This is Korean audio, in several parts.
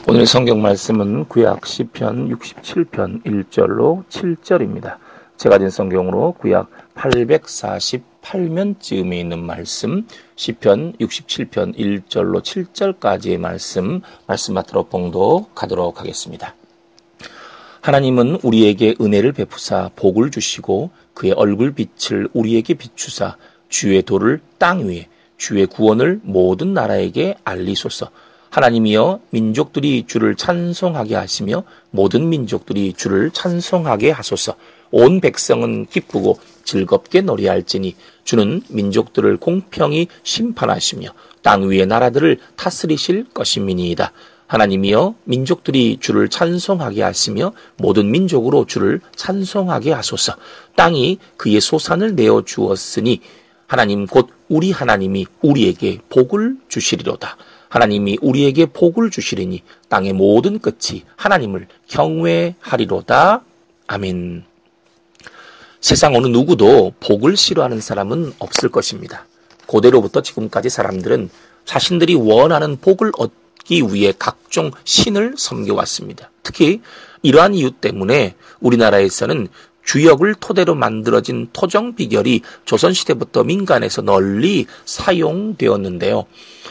오늘 성경 말씀은 구약 시편 67편 1절로 7절입니다. 제가 진 성경으로 구약 848면쯤에 있는 말씀, 시편 67편 1절로 7절까지의 말씀 받들어 봉독하도록 하겠습니다. 하나님은 우리에게 은혜를 베푸사 복을 주시고 그의 얼굴 빛을 우리에게 비추사 주의 도를 땅 위에 주의 구원을 모든 나라에게 알리소서. 하나님이여 민족들이 주를 찬송하게 하시며 모든 민족들이 주를 찬송하게 하소서. 온 백성은 기쁘고 즐겁게 노래할지니 주는 민족들을 공평히 심판하시며 땅 위의 나라들을 다스리실 것임이니이다. 하나님이여 민족들이 주를 찬송하게 하시며 모든 민족으로 주를 찬송하게 하소서. 땅이 그의 소산을 내어 주었으니 하나님 곧 우리 하나님이 우리에게 복을 주시리로다. 하나님이 우리에게 복을 주시리니 땅의 모든 끝이 하나님을 경외하리로다. 아멘. 세상 어느 누구도 복을 싫어하는 사람은 없을 것입니다. 고대로부터 지금까지 사람들은 자신들이 원하는 복을 얻기 위해 각종 신을 섬겨왔습니다. 특히 이러한 이유 때문에 우리나라에서는 주역을 토대로 만들어진 토정 비결이 조선시대부터 민간에서 널리 사용되었는데요.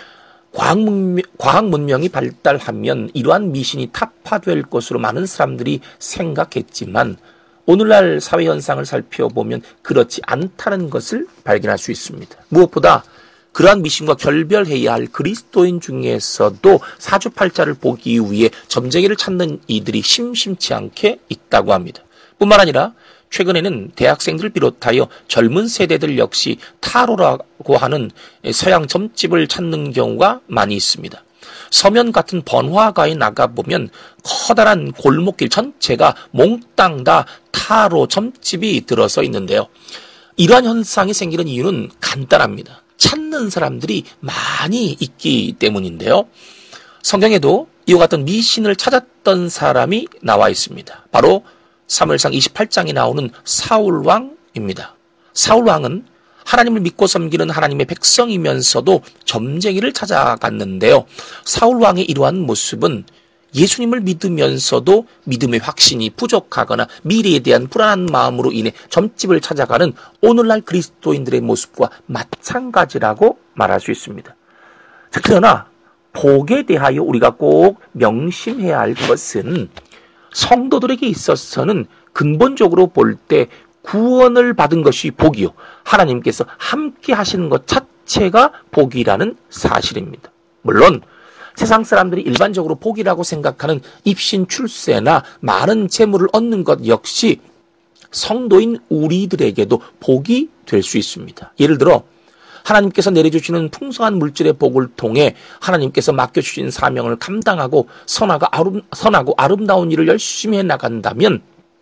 과학 문명이 발달하면 이러한 미신이 타파될 것으로 많은 사람들이 생각했지만 오늘날 사회 현상을 살펴보면 그렇지 않다는 것을 발견할 수 있습니다. 무엇보다 그러한 미신과 결별해야 할 그리스도인 중에서도 사주팔자를 보기 위해 점쟁이를 찾는 이들이 심심치 않게 있다고 합니다. 뿐만 아니라 최근에는 대학생들을 비롯하여 젊은 세대들 역시 타로라고 하는 서양 점집을 찾는 경우가 많이 있습니다. 서면 같은 번화가에 나가보면 커다란 골목길 전체가 몽땅 다 타로 점집이 들어서 있는데요. 이러한 현상이 생기는 이유는 간단합니다. 찾는 사람들이 많이 있기 때문인데요. 성경에도 이와 같은 미신을 찾았던 사람이 나와 있습니다. 바로 사무엘상 28장에 나오는 사울왕입니다. 사울왕은 하나님을 믿고 섬기는 하나님의 백성이면서도 점쟁이를 찾아갔는데요. 사울왕의 이러한 모습은 예수님을 믿으면서도 믿음의 확신이 부족하거나 미래에 대한 불안한 마음으로 인해 점집을 찾아가는 오늘날 그리스도인들의 모습과 마찬가지라고 말할 수 있습니다. 자, 그러나 복에 대하여 우리가 꼭 명심해야 할 것은 성도들에게 있어서는 근본적으로 볼 때 구원을 받은 것이 복이요, 하나님께서 함께 하시는 것 자체가 복이라는 사실입니다. 물론 세상 사람들이 일반적으로 복이라고 생각하는 입신 출세나 많은 재물을 얻는 것 역시 성도인 우리들에게도 복이 될 수 있습니다. 예를 들어 하나님께서 내려주시는 풍성한 물질의 복을 통해 하나님께서 맡겨주신 사명을 감당하고 선하고 아름다운 일을 열심히 해나간다면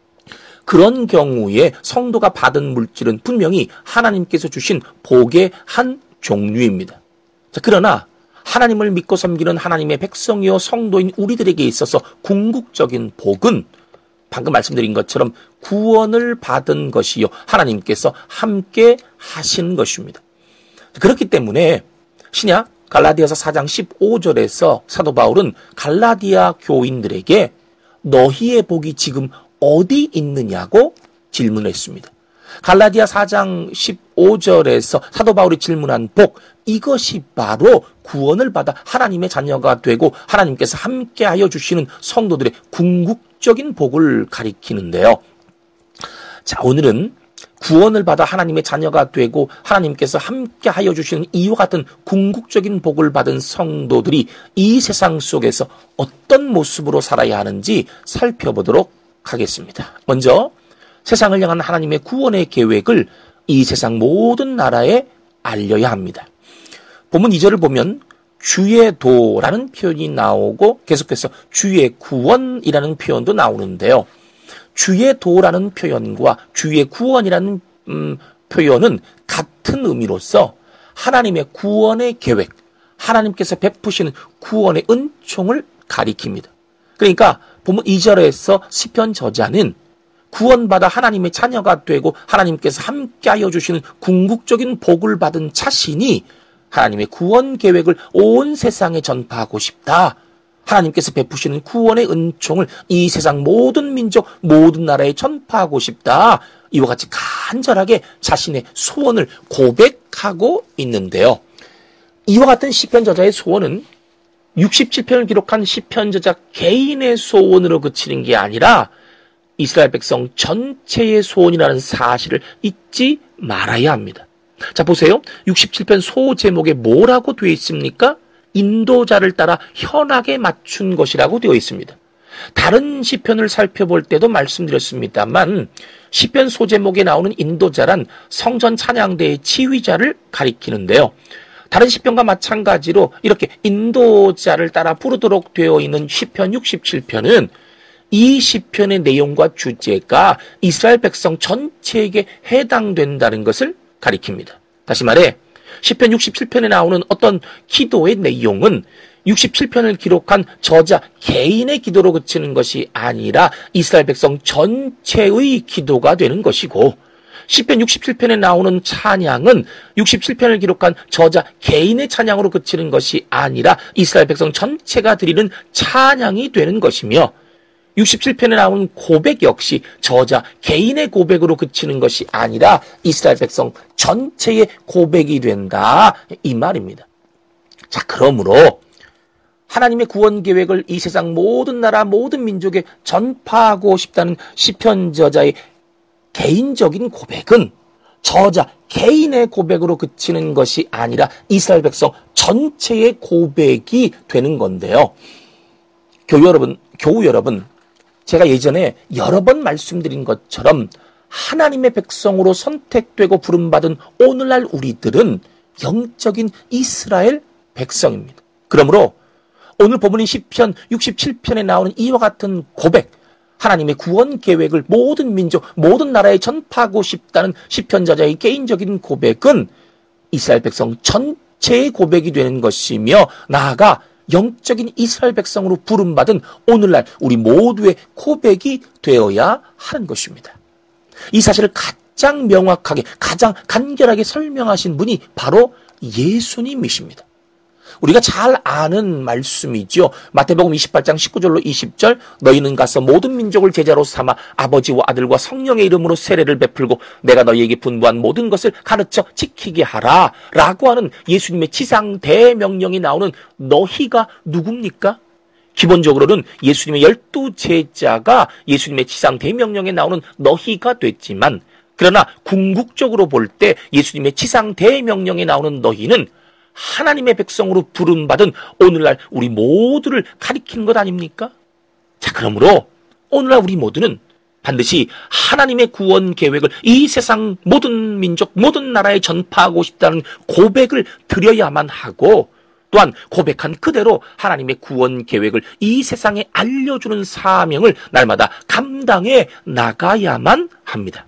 그런 경우에 성도가 받은 물질은 분명히 하나님께서 주신 복의 한 종류입니다. 자, 그러나 하나님을 믿고 섬기는 하나님의 백성이요 성도인 우리들에게 있어서 궁극적인 복은 방금 말씀드린 것처럼 구원을 받은 것이요 하나님께서 함께 하신 것입니다. 그렇기 때문에 신약 갈라디아서 4장 15절에서 사도 바울은 갈라디아 교인들에게 너희의 복이 지금 어디 있느냐고 질문했습니다. 갈라디아 4장 15절에서 사도 바울이 질문한 복, 이것이 바로 구원을 받아 하나님의 자녀가 되고 하나님께서 함께하여 주시는 성도들의 궁극적인 복을 가리키는데요. 자, 오늘은 구원을 받아 하나님의 자녀가 되고 하나님께서 함께 하여 주시는 이와 같은 궁극적인 복을 받은 성도들이 이 세상 속에서 어떤 모습으로 살아야 하는지 살펴보도록 하겠습니다. 먼저 세상을 향한 하나님의 구원의 계획을 이 세상 모든 나라에 알려야 합니다. 본문 2절을 보면 주의 도라는 표현이 나오고 계속해서 주의 구원이라는 표현도 나오는데요. 주의 도라는 표현과 주의 구원이라는 표현은 같은 의미로서 하나님의 구원의 계획, 하나님께서 베푸시는 구원의 은총을 가리킵니다. 그러니까 본문 2절에서 시편 저자는 구원받아 하나님의 자녀가 되고 하나님께서 함께하여 주시는 궁극적인 복을 받은 자신이 하나님의 구원 계획을 온 세상에 전파하고 싶다. 하나님께서 베푸시는 구원의 은총을 이 세상 모든 민족, 모든 나라에 전파하고 싶다. 이와 같이 간절하게 자신의 소원을 고백하고 있는데요. 이와 같은 시편 저자의 소원은 67편을 기록한 시편 저자 개인의 소원으로 그치는 게 아니라 이스라엘 백성 전체의 소원이라는 사실을 잊지 말아야 합니다. 자, 보세요. 67편 소 제목에 뭐라고 되어 있습니까? 인도자를 따라 현악에 맞춘 것이라고 되어 있습니다. 다른 시편을 살펴볼 때도 말씀드렸습니다만 시편 소제목에 나오는 인도자란 성전 찬양대의 지휘자를 가리키는데요. 다른 시편과 마찬가지로 이렇게 인도자를 따라 부르도록 되어 있는 시편 67편은 이 시편의 내용과 주제가 이스라엘 백성 전체에게 해당된다는 것을 가리킵니다. 다시 말해 시편 67편에 나오는 어떤 기도의 내용은 67편을 기록한 저자 개인의 기도로 그치는 것이 아니라 이스라엘 백성 전체의 기도가 되는 것이고 시편 67편에 나오는 찬양은 67편을 기록한 저자 개인의 찬양으로 그치는 것이 아니라 이스라엘 백성 전체가 드리는 찬양이 되는 것이며 67편에 나오는 고백 역시 저자 개인의 고백으로 그치는 것이 아니라 이스라엘 백성 전체의 고백이 된다. 이 말입니다. 자, 그러므로 하나님의 구원 계획을 이 세상 모든 나라 모든 민족에 전파하고 싶다는 시편 저자의 개인적인 고백은 저자 개인의 고백으로 그치는 것이 아니라 이스라엘 백성 전체의 고백이 되는 건데요. 교우 여러분, 제가 예전에 여러 번 말씀드린 것처럼 하나님의 백성으로 선택되고 부름받은 오늘날 우리들은 영적인 이스라엘 백성입니다. 그러므로 오늘 본문인 시편 67편에 나오는 이와 같은 고백, 하나님의 구원 계획을 모든 민족, 모든 나라에 전파하고 싶다는 시편 저자의 개인적인 고백은 이스라엘 백성 전체의 고백이 되는 것이며 나아가 영적인 이스라엘 백성으로 부름받은 오늘날 우리 모두의 고백이 되어야 하는 것입니다. 이 사실을 가장 명확하게, 가장 간결하게 설명하신 분이 바로 예수님이십니다. 우리가 잘 아는 말씀이죠. 마태복음 28장 19절로 20절 너희는 가서 모든 민족을 제자로 삼아 아버지와 아들과 성령의 이름으로 세례를 베풀고 내가 너희에게 분부한 모든 것을 가르쳐 지키게 하라 라고 하는 예수님의 지상 대명령이 나오는 너희가 누굽니까? 기본적으로는 예수님의 12 제자가 예수님의 지상 대명령에 나오는 너희가 됐지만 그러나 궁극적으로 볼 때 예수님의 지상 대명령에 나오는 너희는 하나님의 백성으로 부름받은 오늘날 우리 모두를 가리키는 것 아닙니까? 자, 그러므로 오늘날 우리 모두는 반드시 하나님의 구원 계획을 이 세상 모든 민족, 모든 나라에 전파하고 싶다는 고백을 드려야만 하고 또한 고백한 그대로 하나님의 구원 계획을 이 세상에 알려주는 사명을 날마다 감당해 나가야만 합니다.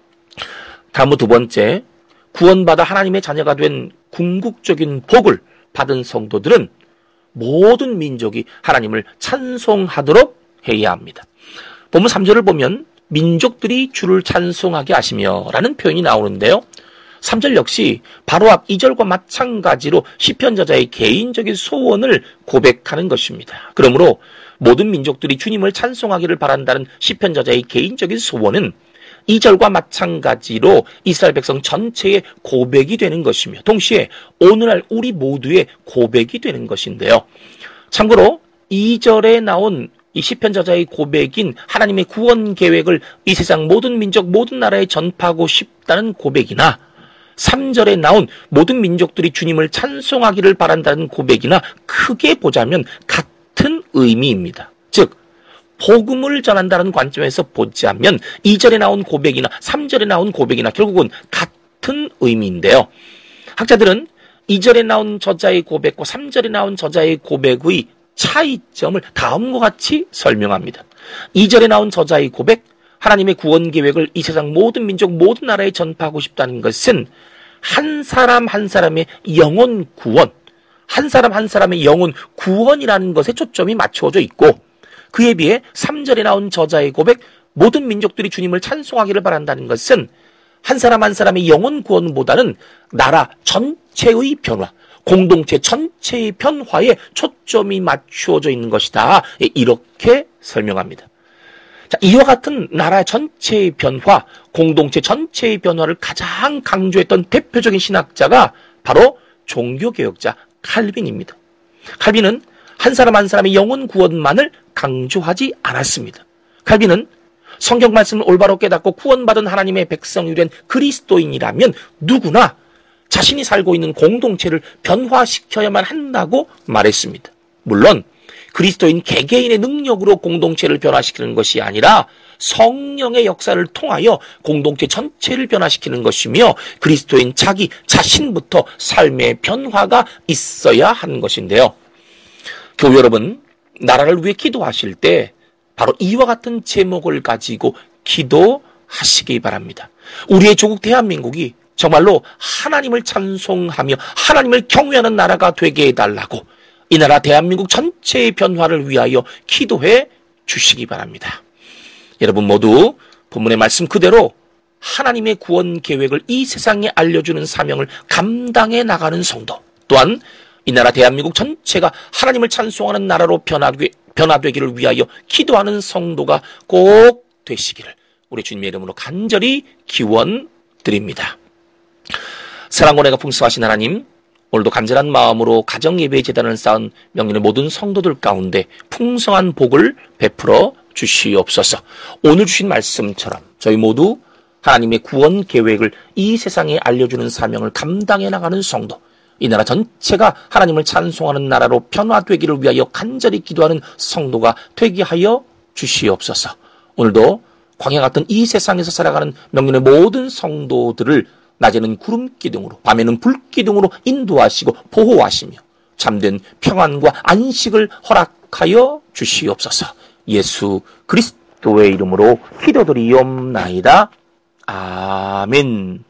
다음은 두 번째, 구원받아 하나님의 자녀가 된 궁극적인 복을 받은 성도들은 모든 민족이 하나님을 찬송하도록 해야 합니다. 본문 3절을 보면 민족들이 주를 찬송하게 하시며 라는 표현이 나오는데요. 3절 역시 바로 앞 2절과 마찬가지로 시편 저자의 개인적인 소원을 고백하는 것입니다. 그러므로 모든 민족들이 주님을 찬송하기를 바란다는 시편 저자의 개인적인 소원은 2절과 마찬가지로 이스라엘 백성 전체의 고백이 되는 것이며 동시에 오늘날 우리 모두의 고백이 되는 것인데요. 참고로 2절에 나온 이 시편 저자의 고백인 하나님의 구원 계획을 이 세상 모든 민족 모든 나라에 전파하고 싶다는 고백이나 3절에 나온 모든 민족들이 주님을 찬송하기를 바란다는 고백이나 크게 보자면 같은 의미입니다. 즉 복음을 전한다는 관점에서 보자면 2절에 나온 고백이나 3절에 나온 고백이나 결국은 같은 의미인데요. 학자들은 2절에 나온 저자의 고백과 3절에 나온 저자의 고백의 차이점을 다음과 같이 설명합니다. 2절에 나온 저자의 고백, 하나님의 구원 계획을 이 세상 모든 민족 모든 나라에 전파하고 싶다는 것은 한 사람 한 사람의 영혼 구원, 한 사람 한 사람의 영혼 구원이라는 것에 초점이 맞춰져 있고 그에 비해 3절에 나온 저자의 고백, 모든 민족들이 주님을 찬송하기를 바란다는 것은 한 사람 한 사람의 영혼 구원보다는 나라 전체의 변화, 공동체 전체의 변화에 초점이 맞추어져 있는 것이다. 이렇게 설명합니다. 자, 이와 같은 나라 전체의 변화, 공동체 전체의 변화를 가장 강조했던 대표적인 신학자가 바로 종교개혁자 칼빈입니다. 칼빈은 한 사람 한 사람의 영혼 구원만을 강조하지 않았습니다. 칼빈은 성경 말씀을 올바로 깨닫고 구원받은 하나님의 백성이 된 그리스도인이라면 누구나 자신이 살고 있는 공동체를 변화시켜야만 한다고 말했습니다. 물론 그리스도인 개개인의 능력으로 공동체를 변화시키는 것이 아니라 성령의 역사를 통하여 공동체 전체를 변화시키는 것이며 그리스도인 자기 자신부터 삶의 변화가 있어야 하는 것인데요. 교우 여러분, 나라를 위해 기도하실 때 바로 이와 같은 제목을 가지고 기도하시기 바랍니다. 우리의 조국 대한민국이 정말로 하나님을 찬송하며 하나님을 경외하는 나라가 되게 해달라고 이 나라 대한민국 전체의 변화를 위하여 기도해 주시기 바랍니다. 여러분 모두 본문의 말씀 그대로 하나님의 구원 계획을 이 세상에 알려주는 사명을 감당해 나가는 성도, 또한 이 나라 대한민국 전체가 하나님을 찬송하는 나라로 변화되기를 위하여 기도하는 성도가 꼭 되시기를 우리 주님의 이름으로 간절히 기원드립니다. 사랑과 은혜가 풍성하신 하나님, 오늘도 간절한 마음으로 가정예배 재단을 쌓은 명륜의 모든 성도들 가운데 풍성한 복을 베풀어 주시옵소서. 오늘 주신 말씀처럼 저희 모두 하나님의 구원 계획을 이 세상에 알려주는 사명을 감당해 나가는 성도, 이 나라 전체가 하나님을 찬송하는 나라로 변화되기를 위하여 간절히 기도하는 성도가 되게 하여 주시옵소서. 오늘도 광야 같은 이 세상에서 살아가는 명륜의 모든 성도들을 낮에는 구름 기둥으로, 밤에는 불 기둥으로 인도하시고 보호하시며 참된 평안과 안식을 허락하여 주시옵소서. 예수 그리스도의 이름으로 기도드리옵나이다. 아멘.